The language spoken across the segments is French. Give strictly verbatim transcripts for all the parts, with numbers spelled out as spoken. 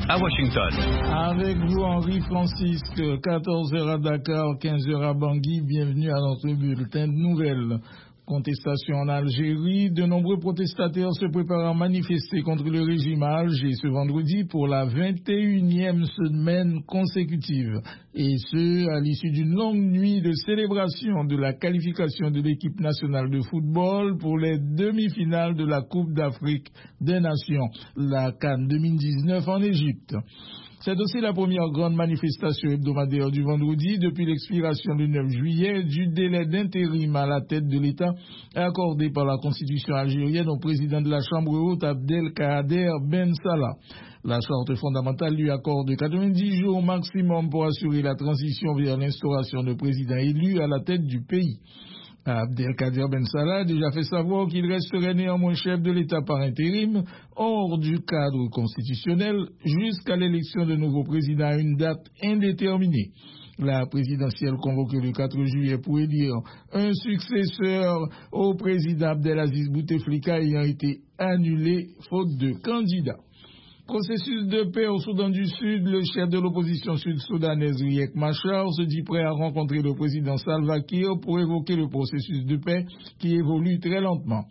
à Washington. Avec vous, Henri Francisque, quatorze heures à Dakar, quinze heures à Bangui. Bienvenue à notre bulletin de nouvelles. Contestation en Algérie, de nombreux protestataires se préparent à manifester contre le régime à Alger ce vendredi pour la vingt et unième semaine consécutive. Et ce, à l'issue d'une longue nuit de célébration de la qualification de l'équipe nationale de football pour les demi-finales de la Coupe d'Afrique des Nations, la CAN deux mille dix-neuf en Égypte. C'est aussi la première grande manifestation hebdomadaire du vendredi depuis l'expiration du neuf juillet du délai d'intérim à la tête de l'État accordé par la Constitution algérienne au président de la Chambre haute Abdelkader Ben Salah. La charte fondamentale lui accorde quatre-vingt-dix jours maximum pour assurer la transition vers l'instauration de président élu à la tête du pays. Abdelkader Ben Salah a déjà fait savoir qu'il resterait néanmoins chef de l'État par intérim, hors du cadre constitutionnel, jusqu'à l'élection de nouveau président à une date indéterminée. La présidentielle convoquée le quatre juillet pour élire un successeur au président Abdelaziz Bouteflika ayant été annulée faute de candidats. Processus de paix au Soudan du Sud, le chef de l'opposition sud-soudanaise Riek Machar se dit prêt à rencontrer le président Salva Kiir pour évoquer le processus de paix qui évolue très lentement.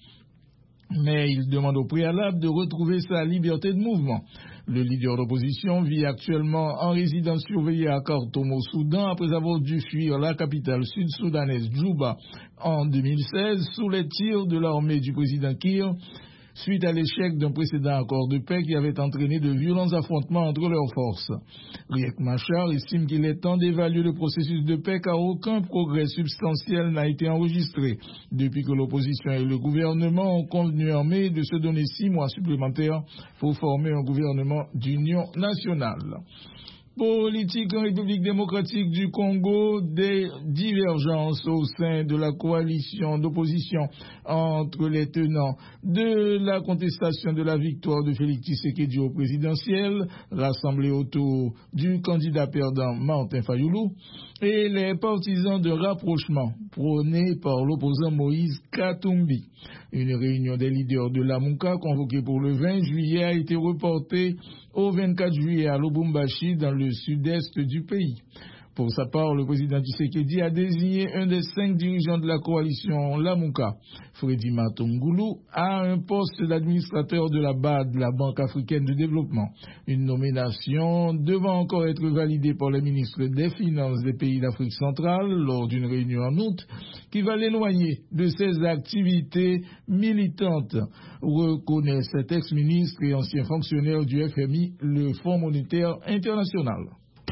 Mais il demande au préalable de retrouver sa liberté de mouvement. Le leader d'opposition vit actuellement en résidence surveillée à Khartoum au Soudan après avoir dû fuir la capitale sud-soudanaise Djouba en deux mille seize sous les tirs de l'armée du président Kiir, suite à l'échec d'un précédent accord de paix qui avait entraîné de violents affrontements entre leurs forces. Riek Machar estime qu'il est temps d'évaluer le processus de paix car aucun progrès substantiel n'a été enregistré depuis que l'opposition et le gouvernement ont convenu en mai de se donner six mois supplémentaires pour former un gouvernement d'union nationale. Politique en République démocratique du Congo, des divergences au sein de la coalition d'opposition entre les tenants de la contestation de la victoire de Félix Tshisekedi au présidentiel, rassemblés autour du candidat perdant Martin Fayulu, et les partisans de rapprochement prônés par l'opposant Moïse Katumbi. Une réunion des leaders de l'Amouka convoquée pour le vingt juillet a été reportée au vingt-quatre juillet à Lubumbashi dans le sud-est du pays. Pour sa part, le président Tshisekedi a désigné un des cinq dirigeants de la coalition Lamouka, Freddy Matungulu, à un poste d'administrateur de la B A D, la Banque africaine de développement. Une nomination devant encore être validée par les ministres des Finances des pays d'Afrique centrale lors d'une réunion en août, qui va l'éloigner de ses activités militantes, reconnaît cet ex-ministre et ancien fonctionnaire du F M I, le Fonds monétaire international.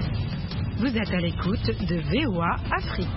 Vous êtes à l'écoute de V O A Afrique.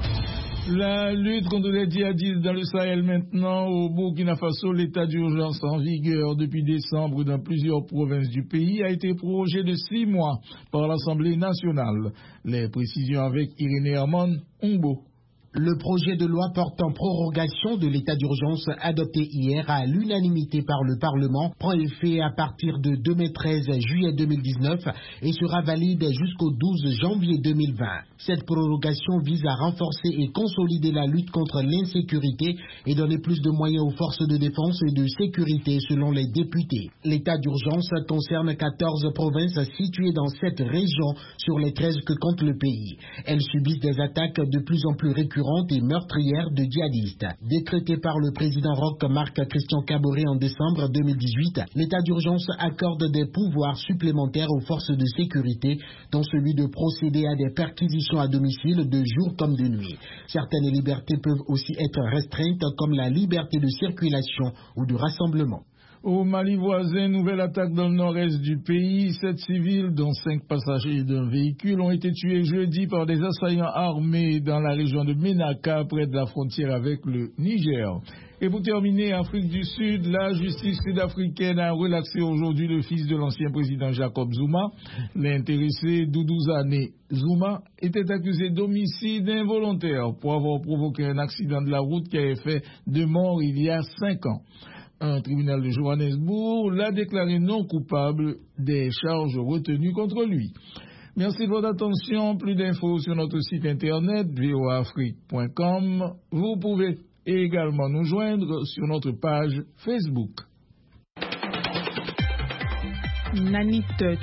La lutte contre les djihadistes dans le Sahel maintenant. Au Burkina Faso, l'état d'urgence en vigueur depuis décembre dans plusieurs provinces du pays a été prorogé de six mois par l'Assemblée nationale. Les précisions avec Irénée Herman Umbo. Le projet de loi portant prorogation de l'état d'urgence adopté hier à l'unanimité par le Parlement prend effet à partir de deux mai treize juillet deux mille dix-neuf et sera valide jusqu'au douze janvier deux mille vingt. Cette prorogation vise à renforcer et consolider la lutte contre l'insécurité et donner plus de moyens aux forces de défense et de sécurité selon les députés. L'état d'urgence concerne quatorze provinces situées dans cette région sur les treize que compte le pays. Elles subissent des attaques de plus en plus récurrentes et meurtrières de djihadistes. Décrété par le président Roch Marc Christian Kaboré en décembre deux mille dix-huit, l'état d'urgence accorde des pouvoirs supplémentaires aux forces de sécurité, dont celui de procéder à des perquisitions à domicile de jour comme de nuit. Certaines libertés peuvent aussi être restreintes, comme la liberté de circulation ou de rassemblement. Au Mali voisin, nouvelle attaque dans le nord-est du pays. Sept civils, dont cinq passagers d'un véhicule, ont été tués jeudi par des assaillants armés dans la région de Ménaka, près de la frontière avec le Niger. Et pour terminer, Afrique du Sud, la justice sud-africaine a relaxé aujourd'hui le fils de l'ancien président Jacob Zuma. L'intéressé Duduzane Zuma était accusé d'homicide involontaire pour avoir provoqué un accident de la route qui avait fait deux morts il y a cinq ans. Un tribunal de Johannesburg l'a déclaré non coupable des charges retenues contre lui. Merci de votre attention. Plus d'infos sur notre site internet v o a afrique point com. Vous pouvez également nous joindre sur notre page Facebook. Nanit